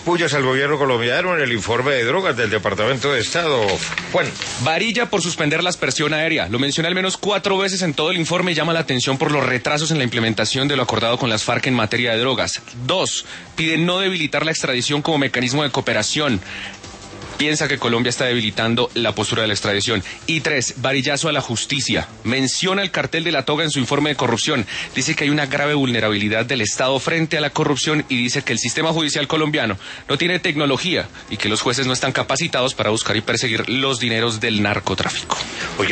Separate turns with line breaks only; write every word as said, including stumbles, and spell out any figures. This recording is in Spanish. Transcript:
pullas al gobierno colombiano en el informe de drogas del Departamento de Estado. Juan.
Varilla por suspender la aspersión aérea. Lo menciona al menos cuatro veces en todo el informe y llama la atención por los retrasos en la implementación de lo acordado con las FARC en materia de drogas. Dos, pide no debilitar la extradición como mecanismo de cooperación. Piensa que Colombia está debilitando la postura de la extradición. Y tres, varillazo a la justicia. Menciona el cartel de la toga en su informe de corrupción. Dice que hay una grave vulnerabilidad del Estado frente a la corrupción y dice que el sistema judicial colombiano no tiene tecnología y que los jueces no están capacitados para buscar y perseguir los dineros del narcotráfico.